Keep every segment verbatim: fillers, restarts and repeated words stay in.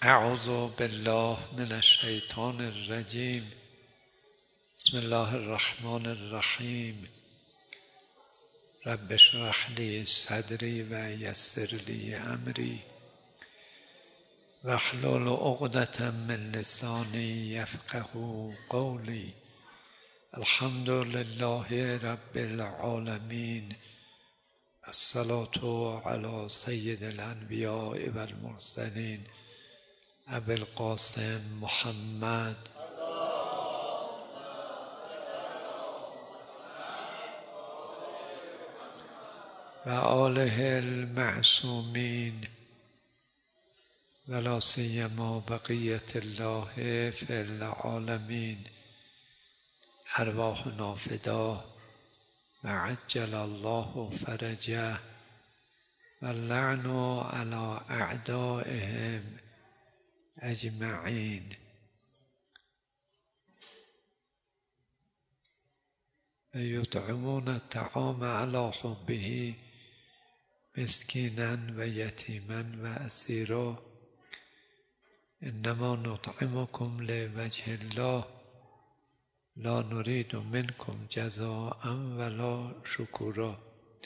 اعوذ بالله من الشیطان الرجیم. بسم الله الرحمن الرحیم. رب اشرح لی صدری و یسر لی امری واحلل عقدة من لسانی یفقهوا قولی. الحمد لله رب العالمین. الصلاة علی سید الانبیاء و المرسلین ابی القاسم محمد و آله المعصومین و لا سیما بقیة الله فی العالمین. ارواحنا فداه و عجل الله فرجه و اللعن علی اعدائهم اجمعین. و یطعمون الطعام علی حبه مسکینا و یتیما و اسیرا. انما نطعمکم لوجه الله لا نرید منکم جزاء ولا شکورا.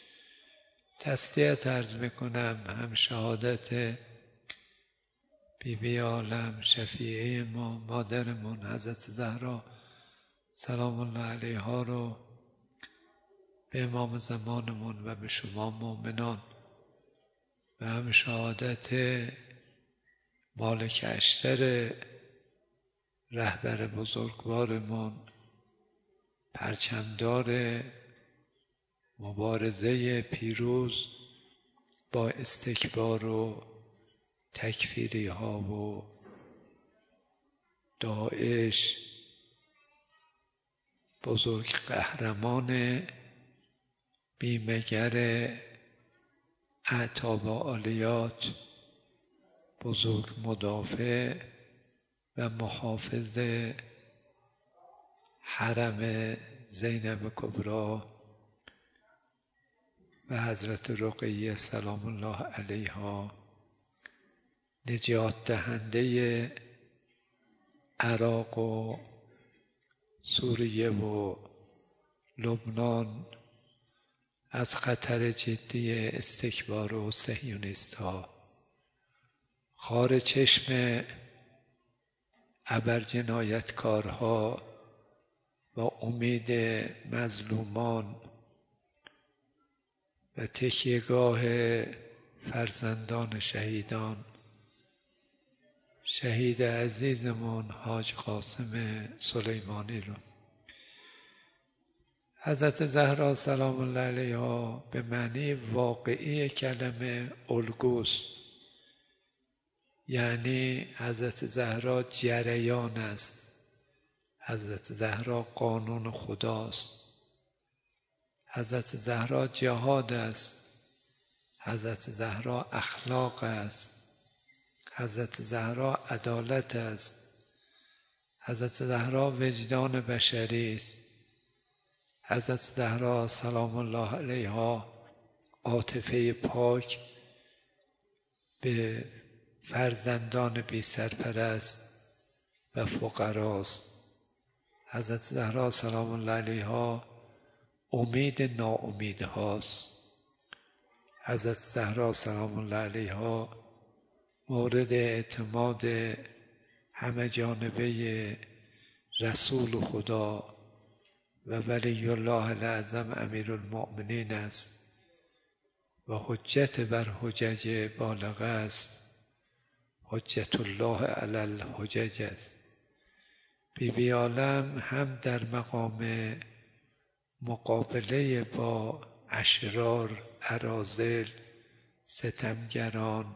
تسلیت عرض میکنم هم شهادت بی بی عالم شفیعه ما مادرمون حضرت زهرا سلام الله علیها رو به امام زمانمون و به شما مؤمنان و هم شهادت مالک اشتر رهبر بزرگوارمون پرچمدار مبارزه پیروز با استکبار و تکفیری ها و داعش، بزرگ قهرمان بیمه‌گر اعتاب عالیات، بزرگ مدافع و محافظ حرم زینب کبری و حضرت رقیه سلام الله علیها، نجات دهنده عراق و سوریه و لبنان از خطر جدی استکبار و صهیونیست ها. خار چشم ابرجنایتکارها و امید مظلومان و تکیهگاه فرزندان شهیدان، شهید عزیزمون حاج قاسم سلیمانی رو. حضرت زهرا سلام الله علیها به معنی واقعی کلمه الگوست، یعنی حضرت زهرا جریان است، حضرت زهرا قانون خداست، حضرت زهرا جهاد است، حضرت زهرا اخلاق است، حضرت زهرا عدالت است، حضرت زهرا وجدان بشری است، حضرت زهرا سلام الله علیها عاطفه پاک به فرزندان بی سرپرست و فقراست. حضرت زهرا سلام الله علیها امید ناامیدهاست. حضرت زهرا سلام الله علیها مورد اعتماد همه جانبه رسول خدا و ولی الله الاعظم امیر المؤمنین است و حجت بر حجج بالغه است. حجت الله علی الحجج است. بی بی عالم هم در مقام مقابله با اشرار، اراذل، ستمگران،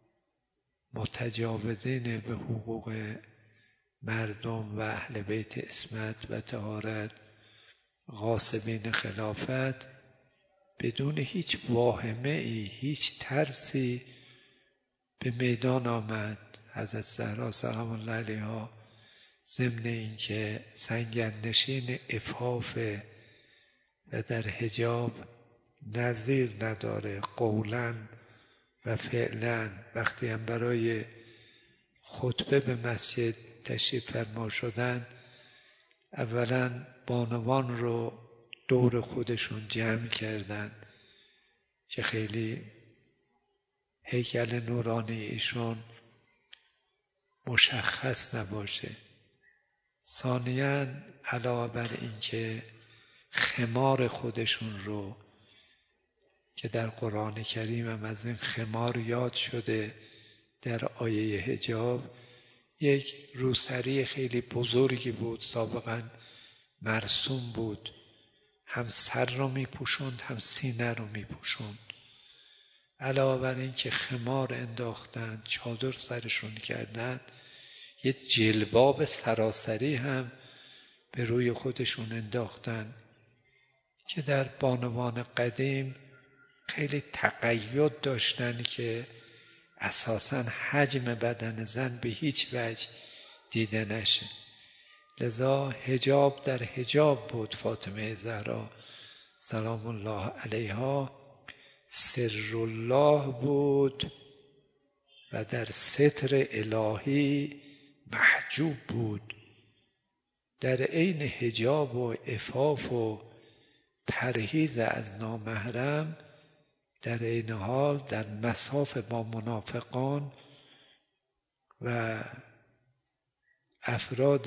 متجاوزین به حقوق مردم و اهل بیت عصمت و طهارت، غاصبین خلافت، بدون هیچ واهمه ای، هیچ ترسی به میدان آمد. حضرت زهرا سلام الله علیها ضمن اینکه سنگرنشین عفاف و در حجاب نظیر نداره، قولاً و فعلا وقتی هم برای خطبه به مسجد تشریف فرما شدند، اولا بانوان رو دور خودشون جمع کردند که خیلی هیکل نورانی ایشون مشخص نباشه. ثانیاً علاوه بر اینکه خمار خودشون رو که در قرآن کریم هم از این خمار یاد شده در آیه حجاب، یک روسری خیلی بزرگی بود، سابقاً مرسوم بود، هم سر رو می پوشوند هم سینه رو می پوشوند. علاوه بر این که خمار انداختند، چادر سرشون کردند، یه جلباب سراسری هم به روی خودشون انداختند که در بانوان قدیم خیلی تقید داشتن که اساساً حجم بدن زن به هیچ وجه دیده نشه. لذا حجاب در حجاب بود. فاطمه زهرا سلام الله علیها سر الله بود و در ستر الهی محجوب بود. در عین حجاب و عفاف و پرهیز از نامحرم، در عین حال در مصاف با منافقان و افراد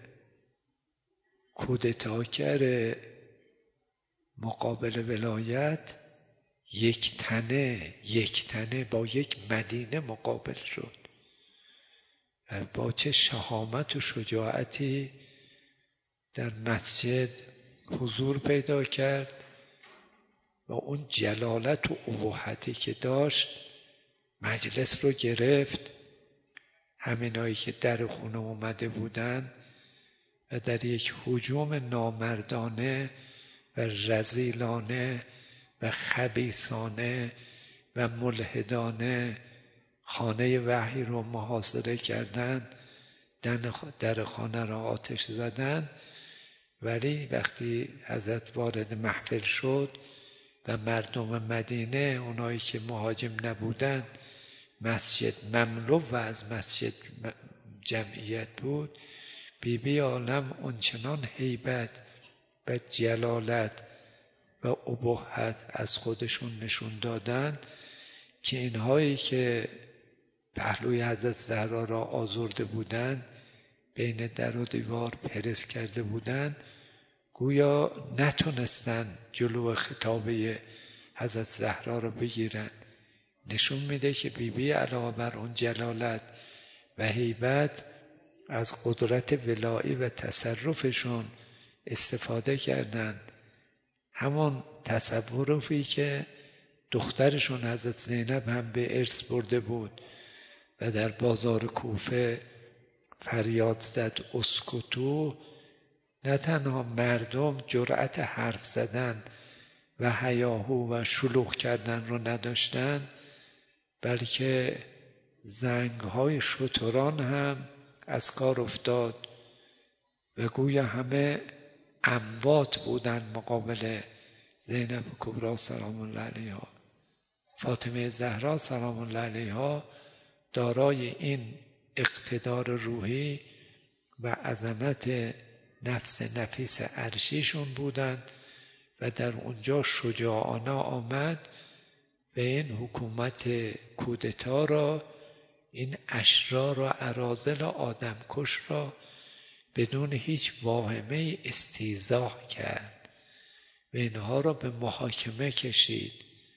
کودتاگر مقابل ولایت یک تنه یک تنه با یک مدینه مقابل شد و با چه شهامت و شجاعتی در مسجد حضور پیدا کرد و اون جلالت و ابهتی که داشت مجلس رو گرفت. همینایی که در خونه اومده بودن و در یک هجوم نامردانه و رذیلانه و خبیثانه و ملحدانه خانه وحی رو محاصره کردند، در خانه را آتش زدند. ولی وقتی حضرت وارد محفل شد و مردم مدینه، اونایی که مهاجم نبودند، مسجد مملو و از مسجد جمعیت بود، بی بی عالم اونچنان هیبت و جلالت و ابهت از خودشون نشون دادند که اینهایی که پهلوی حضرت زهرا را آزرده بودند، بین در و دیوار پرس کرده بودند، گویا نتونستن جلو خطابه حضرت زهرا را بگیرن. نشون میده که بی بی علاوه بر اون جلالت و هیبت از قدرت ولایی و تصرفشون استفاده کردند. همون تصرفی که دخترشون حضرت زینب هم به ارث برده بود و در بازار کوفه فریاد زد اسکتو، نه تنها مردم جرأت حرف زدن و هیاهو و شلوغ کردن رو نداشتن، بلکه زنگهای شتران هم از کار افتاد و گویا همه اموات بودن مقابل زینب کبری سلام الله علیها. فاطمه زهرا سلام الله علیها دارای این اقتدار روحی و عظمت نفس نفیس عرشیشون بودند و در اونجا شجاعانه آمد و این حکومت کودتا را، این اشرار و اراذل آدمکش را بدون هیچ واهمه استیضاح کرد و اینها را به محاکمه کشید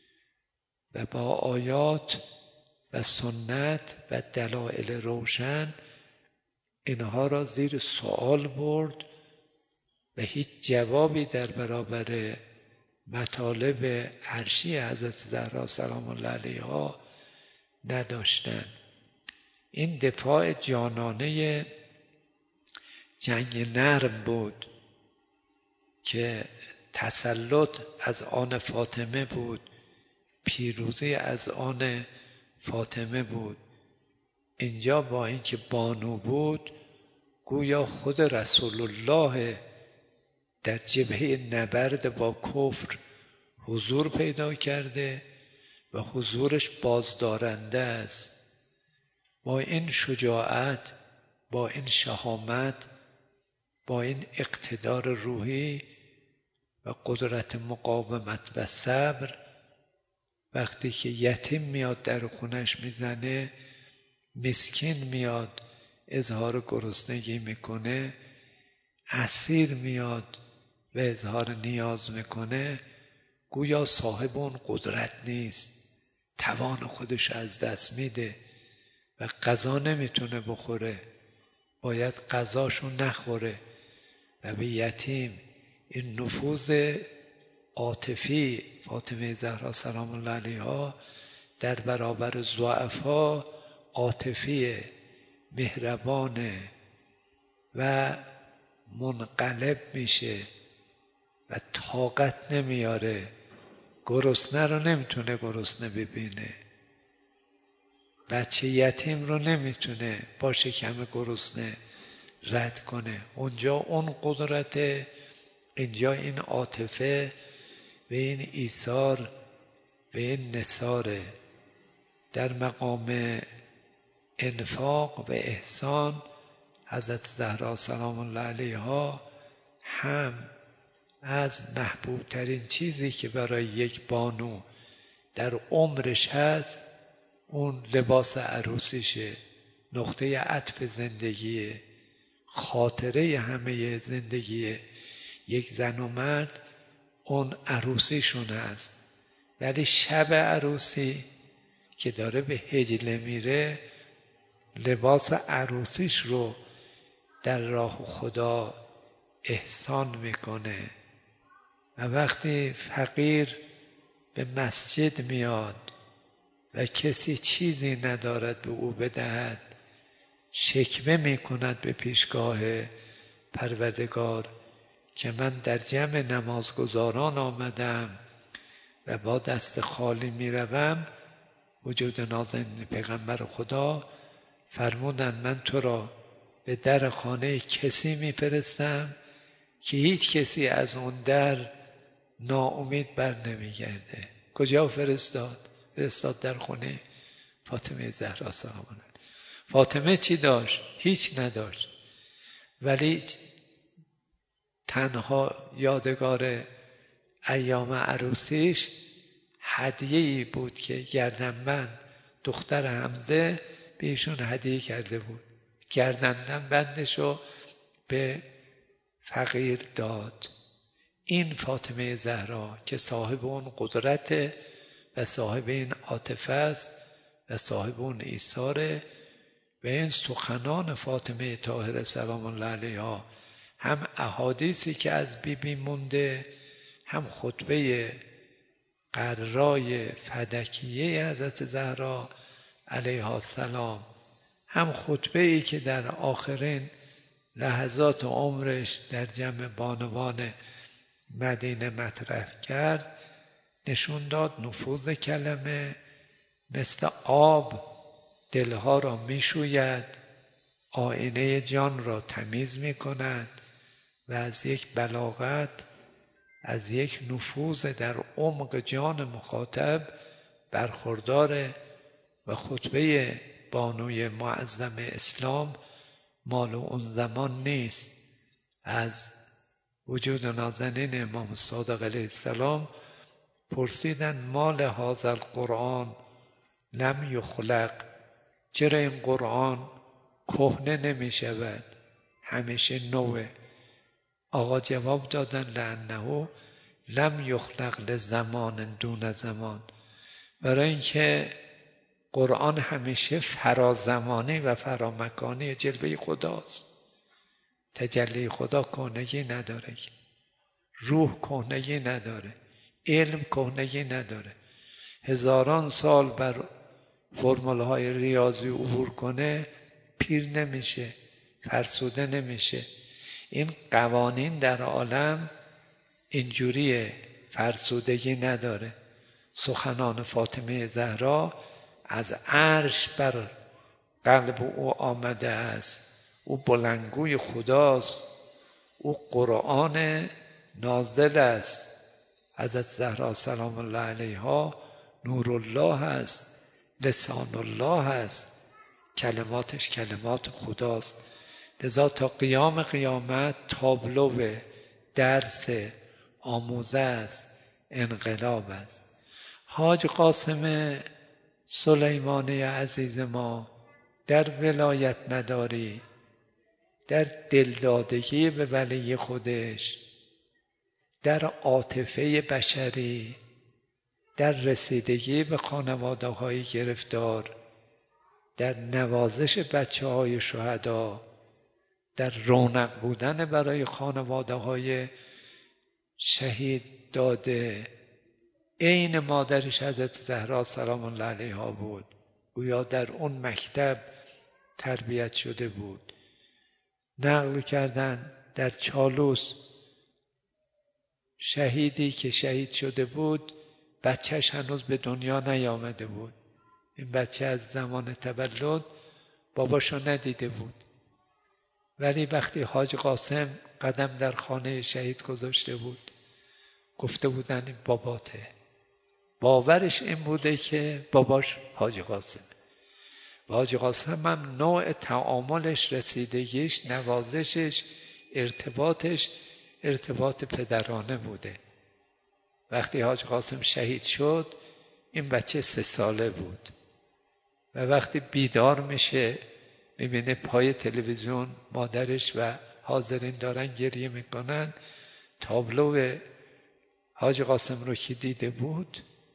و با آیات و سنت و دلائل روشن اینها را زیر سوال برد و هیچ جوابی در برابر مطالب عرشی حضرت زهرا سلام الله علیها نداشتند. این دفاع جانانه جنگ نرم بود که تسلط از آن فاطمه بود، پیروزی از آن فاطمه بود. اینجا با اینکه بانو بود، گویا خود رسول الله در جبهه نبرد با کفر حضور پیدا کرده و حضورش بازدارنده است با این شجاعت، با این شهامت، با این اقتدار روحی و قدرت مقاومت و صبر، وقتی که یتیم میاد در خونش میزنه، مسکین میاد اظهار گرسنگی میکنه، اسیر میاد و اظهار نیاز میکنه، گویا صاحب اون قدرت نیست، توان خودش از دست میده و غذا نمیتونه بخوره، باید غذاشو نخوره و به یتیم این نفوذ عاطفی فاطمه زهرا سلام الله علیها در برابر ضعفا عاطفی مهربانه و منقلب میشه و طاقت نمیاره، گرسنه رو نمیتونه گرسنه ببینه، بچه یتیم رو نمیتونه با شکم گرسنه رد کنه. اونجا اون قدرت، اینجا این عاطفه و این ایثار و این نثاره. در مقام انفاق و احسان حضرت زهرا سلام الله علیها هم از محبوب ترین چیزی که برای یک بانو در عمرش هست اون لباس عروسیشه، نقطه عطف زندگیه، خاطره همه زندگی یک زن و مرد اون عروسیشون هست. ولی شب عروسی که داره به حجله میره، لباس عروسیش رو در راه خدا احسان میکنه و وقتی فقیر به مسجد میاد و کسی چیزی ندارد به او بدهد، شکوه میکند به پیشگاه پروردگار که من در جمع نمازگزاران آمدم و با دست خالی میروم. وجود نازنین پیغمبر خدا فرمودند من تو را به در خانه کسی میفرستم که هیچ کسی از اون در ناامید بر نمیگرده. کجا فرستاد؟ فرستاد در خونه فاطمه زهرا سلام الله. فاطمه چی داشت؟ هیچ نداشت، ولی تنها یادگار ایام عروسیش هدیه‌ای بود که گردنبند دختر حمزه به ایشون هدیه کرده بود، گردنبندشو به فقیر داد. این فاطمه زهرا که صاحب اون قدرت و صاحب این عاطفه است و صاحب اون ایثاره و این سخنان فاطمه طاهره سلام الله علیها، هم احادیثی که از بی بی مونده، هم خطبه قرای فدکیه حضرت زهرا علیها السلام، هم خطبه ای که در آخرین لحظات عمرش در جمع بانوان مدینه مطرح کرد، نشون داد نفوذ کلمه مثل آب دلها را میشوید، آینه جان را تمیز میکند و از یک بلاغت، از یک نفوذ در عمق جان مخاطب برخورداره و خطبه بانوی معظم اسلام مال اون زمان نیست. از وجود نازنین امام صادق علیه السلام پرسیدن مال هذا القرآن لم یخلق، چرا این قرآن کهنه نمی شود، همیشه نوه؟ آقا جواب دادن لانه لم یخلق لزمان دون زمان، برای اینکه قرآن همیشه فرازمانی و فرامکانی جلوه خداست. تجلی خدا کهنگی نداره، روح کهنگی نداره، علم کهنگی نداره. هزاران سال بر فرمولهای ریاضی عبور کنه پیر نمیشه، فرسوده نمیشه. این قوانین در عالم اینجوریه، فرسودگی نداره. سخنان فاطمه زهرا از عرش بر قلب او آمده است. او بلندگوی خداست، او قرآن نازل است. حضرت زهرا سلام الله علیها نور الله است، لسان الله است کلماتش کلمات خداست. لذا تا قیام قیامت تابلو درس آموزه است، انقلاب است. حاج قاسم سلیمانی عزیز ما در ولایت مداری، در دلدادگی به ولی خودش، در عاطفه بشری، در رسیدگی به خانواده های گرفتار، در نوازش بچه های شهدا، در رونق بودن برای خانواده های شهید داده، عین مادرش حضرت زهرا سلام الله علیها بود. گویا در اون مکتب تربیت شده بود. نقل کردن در چالوس شهیدی که شهید شده بود بچهش هنوز به دنیا نیامده بود. این بچه از زمان تولد باباشو ندیده بود، ولی وقتی حاج قاسم قدم در خانه شهید گذاشته بود گفته بودن این باباته. باورش این بوده که باباش حاج قاسم. و حاج قاسم هم نوع تعاملش، رسیدگیش، نوازشش، ارتباطش ارتباط پدرانه بوده. وقتی حاج قاسم شهید شد این بچه سه ساله بود و وقتی بیدار میشه میبینه پای تلویزیون مادرش و حاضرین دارن گریه میکنن، تابلو حاج قاسم رو که دیده بود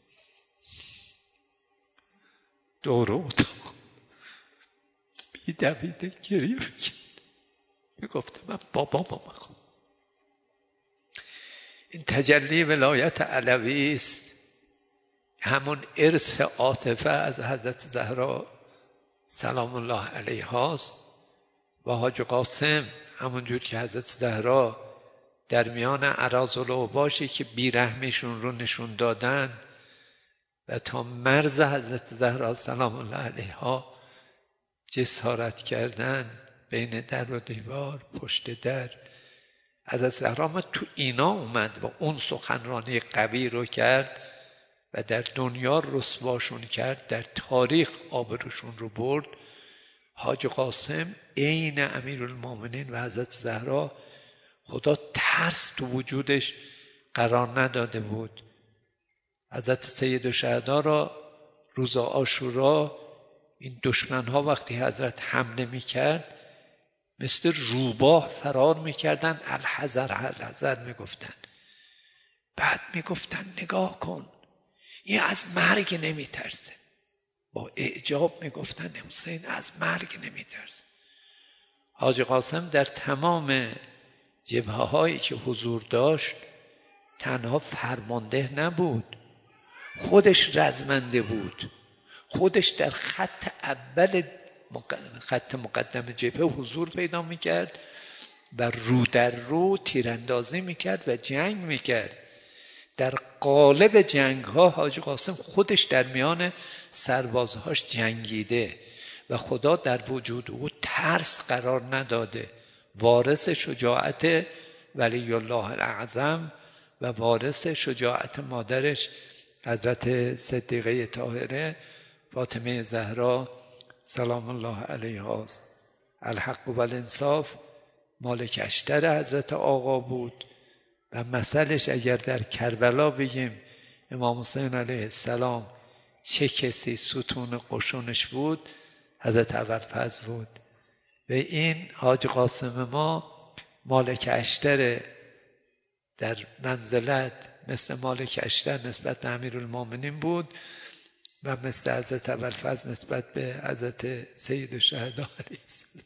دور اتاق میدویده گریه میکرد، میگفته من بابامو میخوام. این تجلی ولایت علوی است، همون ارث عاطفه از حضرت زهرا سلام الله علیها است. و حاج قاسم همونجور که حضرت زهرا در میان اراذل و اوباشی که بیرحمیشون رو نشون دادن و تا مرز حضرت زهرا سلام الله علیها جسارت کردن، بین در و دیوار، پشت در، حضرت زهرا ما تو اینا اومد و اون سخنرانی قوی رو کرد و در دنیا رسواشون کرد، در تاریخ آبروشون رو برد. حاج قاسم عین امیرالمومنین و حضرت زهرا خدا ترس تو وجودش قرار نداده بود. حضرت سیدالشهدا را روز عاشورا این دشمنها وقتی حضرت حمله میکرد مثل روباه فرار میکردن، الحذر الحذر میگفتن. بعد میگفتن نگاه کن این از مرگ نمیترسه. با اعجاب میگفتن حسین از مرگ نمیترسه. حاج قاسم در تمام جبهه هایی که حضور داشت تنها فرمانده نبود، خودش رزمنده بود، خودش در خط اول خط مقدم جبهه حضور پیدا میکرد و رو در رو تیراندازی میکرد و جنگ میکرد. در قالب جنگ ها حاج قاسم خودش در میان سربازهاش جنگیده و خدا در وجود او ترس قرار نداده. وارث شجاعت ولی الله الاعظم و وارث شجاعت مادرش حضرت صدیقه طاهره فاطمه زهرا سلام الله علیها. الحق و الانصاف مالک اشتر حضرت آقا بود و مثلش اگر در کربلا بگیم امام حسین علیه السلام چه کسی ستون قشونش بود، حضرت ابوالفضل بود. و این حاج قاسم ما مالک اشتر، در منزلت مثل مالک اشتر نسبت به امیرالمومنین بود و مثل حضرت ابوالفضل نسبت به حضرت سیدالشهدا علیه السلام.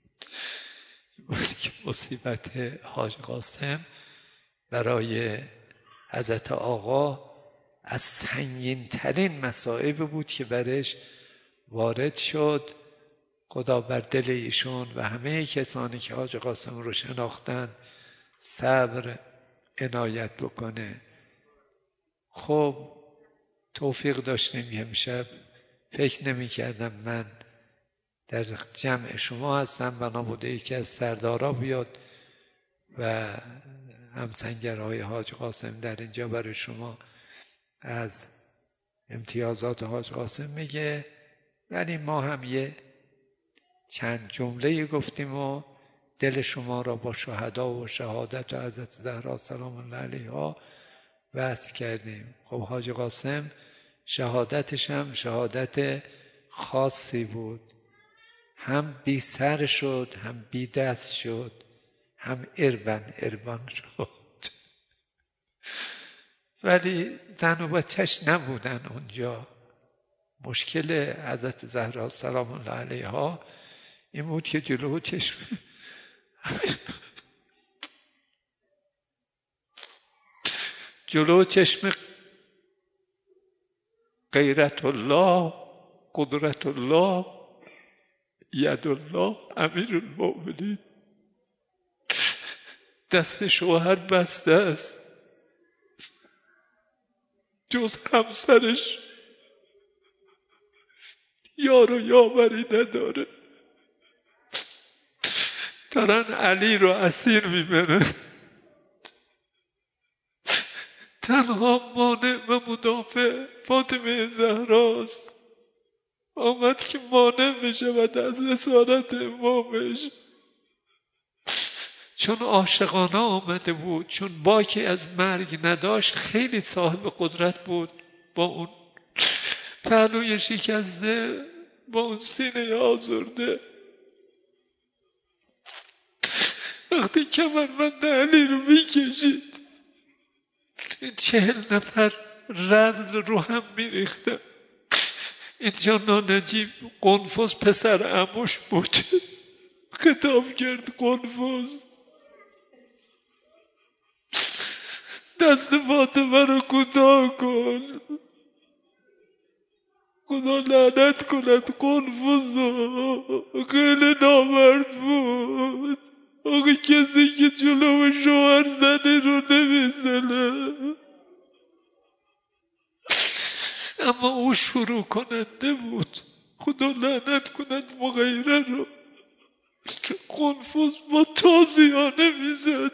بود که مصیبت حاج قاسم برای حضرت آقا از سنگین ترین مصائب بود که برش وارد شد. خدا بر دل ایشون و همه کسانی که حاج قاسم رو شناختن صبر عنایت بکنه. خب توفیق داشتیم امشب، فکر نمی کردم من در جمع شما هستم، بنا بوده یکی از سردارا بیاد و همسنگرهای حاج قاسم در اینجا برای شما از امتیازات حاج قاسم میگه، ولی ما هم یه چند جمله گفتیم و دل شما را با شهدا و شهادت و حضرت زهرا سلام الله علیها وصل کردیم. خب حاج قاسم شهادتش هم شهادت خاصی بود، هم بی سر شد، هم بی دست شد، هم اربن اربان شد. ولی زن و بچه‌ش نبودن اونجا. مشکل حضرت زهرا سلام الله علیها این بود که جلو چشم جلو چشم غیرت الله، قدرت الله، ید الله، امیر المؤمنین دست شوهر بسته است، جز همسرش یار و یاوری نداره. دارن علی رو اسیر میبرن، تنها مانع و مدافع فاطمه زهراست. آمد که مانع میشود از اسارت امامش، چون عاشقانه آمده بود، چون باکی از مرگ نداشت، خیلی صاحب قدرت بود، با اون پهلوی شکسته، با اون سینه آزرده. وقتی کمربند علی رو میکشید چهل نفر رذل رو هم میریختن. اینجا نانجیب قنفذ پسر عموش بود، خطاب کرد قنفذ دست فاطمه رو کوتاه کن، خدا لعنت کند قنفذ. خیلی نامرد بود. آقا کسی که جلو شوهر زنی رو نمیزنه، اما او شروع کننده بود. خدا لعنت کند مغیره رو که قنفذ با تازیانه میزد.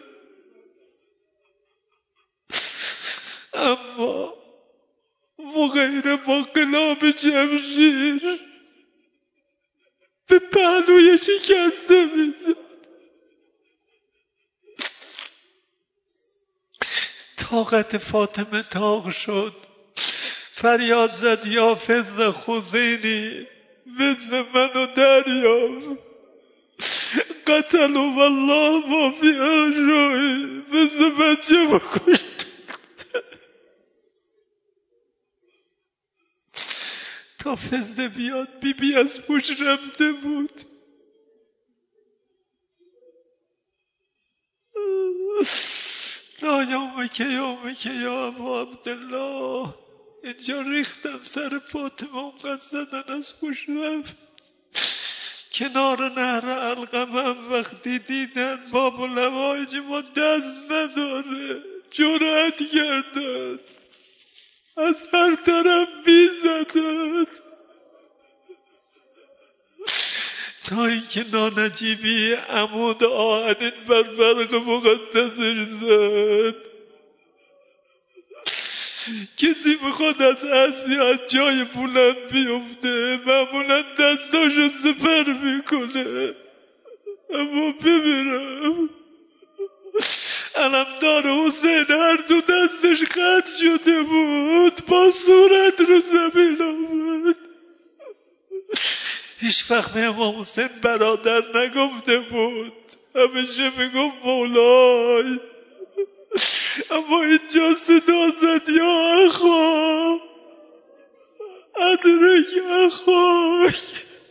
اما مغیره با قلاب جمشیر به پهلوی شکسته میزد. طاقت فاطمه طاق شد، فریاد زد یا فز خزینی، وز منو دریاب، قتلوا والله ما فی ارجوی، وز بچه بکشت. تا فزده بیاد بی بی از هوش رفته بود. لا یومک یومک یا ابا عبدالله. اینجا ریختن سر فاطمه، اونقدر زدن از هوش رفت. کنار نهر القمم وقتی دیدن باب الهوایج ما دست نداره، جرأت کردن از هر طرف بیزدن، تا اینکه نانجیبی عمود آهنین بر برق مقدسش زد. کسی میخواد از اسبی از جای بلند بیفته معمولا دستاشو سپر میکنه، اما ببینم علمدار حسین هر دو دستش قطع شده بود، با صورت رو زمین آمد. هیچ وقت به امام حسین برادر نگفته بود، همیشه میگفت مولای. اما اینجا صدا زد یا اخا ادرک اخاک.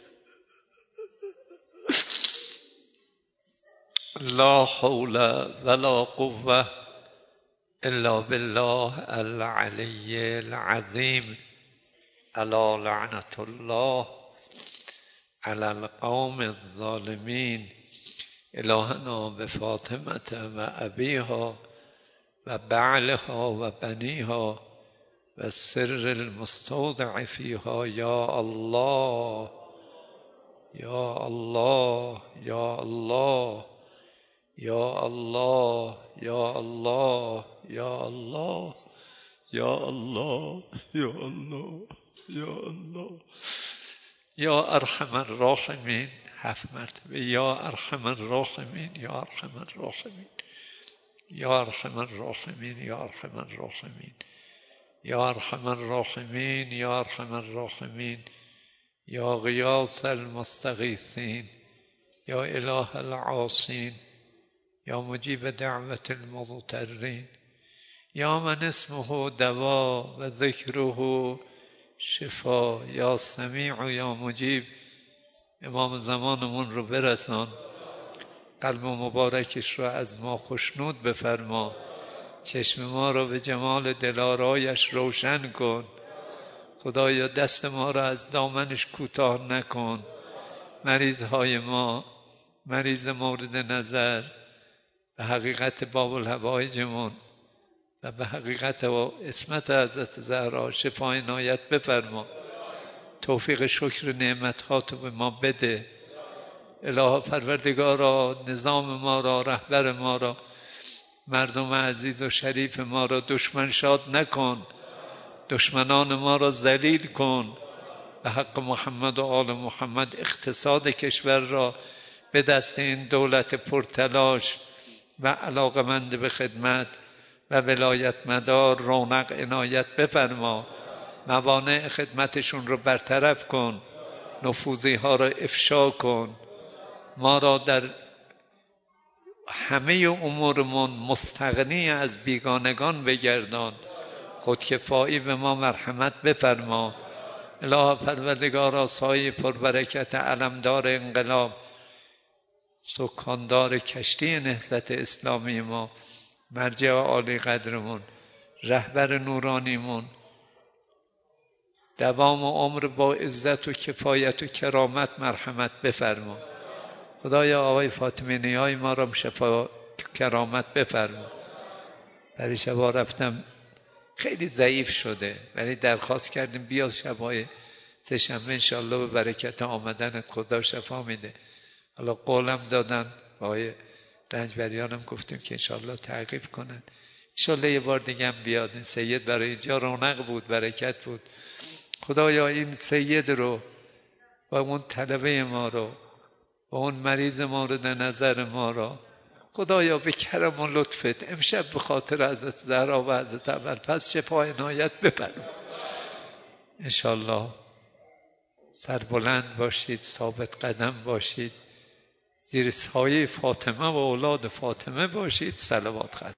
لا حول ولا قوة الا بالله العلی العظیم. الا لعنت الله علی القوم الظالمین. الهنا بفاطمة و ابیها و بعلها و بنیها و سر المستودع فیها. یا الله یا الله یا الله یا الله یا الله یا الله یا الله یا الله یا الله یا ارحم الراحمین. هفت مرتبه یا ارحم الراحمین یا ارحم الراحمین یا ارحم الراحمین یا ارحم الراحمین یا ارحم الراحمین یا ارحم الراحمین یا غیاث المستغیثین یا اله العاصین یا مجیب دعوت المضطرین یا من اسمه دوا و ذکره شفا یا سمیع یا مجیب. امام زمانمون رو برسان، قلب مبارکش رو از ما خشنود بفرما، چشم ما رو به جمال دلارایش روشن کن. خدایا دست ما رو از دامنش کوتاه نکن. مریضهای ما، مریض مورد نظر، به حقیقت باب الحوائجمون و به حقیقت و اسمت حضرت زهرا شفای عنایت بفرما. توفیق شکر نعمت‌هاتو به ما بده. اله پروردگارا، نظام ما را، رهبر ما را، مردم عزیز و شریف ما را دشمن شاد نکن. دشمنان ما را ذلیل کن. به حق محمد و آل محمد اقتصاد کشور را به دست این دولت پرتلاش و علاقمند به خدمت و ولایت مدار رونق عنایت بفرما. موانع خدمتشون رو برطرف کن. نفوذی ها را افشا کن. ما را در همه امورمون مستغنی از بیگانگان بگردان. خودکفایی به ما مرحمت بفرما. اله پروردگارا، سایه پربرکت علمدار انقلاب، سکاندار کشتی نهضت اسلامی ما، مرجع عالی قدرمون، رهبر نورانیمون، دوام عمر با عزت و کفایت و کرامت مرحمت بفرما. خدایا آقای فاطمی نیای ما را شفا کرامت بفرما. برای شبا رفتم خیلی ضعیف شده، ولی درخواست کردیم بیا شبای سه شنبه انشالله به برکت آمدنت خدا شفا میده. حالا قولم دادن، آقای رنجبریانم گفتیم که انشالله تعقیب کنن، انشالله یه بار دیگه هم بیاد. این سید برای اینجا رونق بود، برکت بود. خدایا این سید رو و اون طلبه ما رو و اون مریض مورد نظر ما را خدایا به کرم و لطفت امشب به خاطر حضرت زهرا و حضرت اول پس شفای عنایت بفرما. انشالله سربلند باشید، ثابت قدم باشید، زیر سایه فاطمه و اولاد فاطمه باشید. صلوات خواهد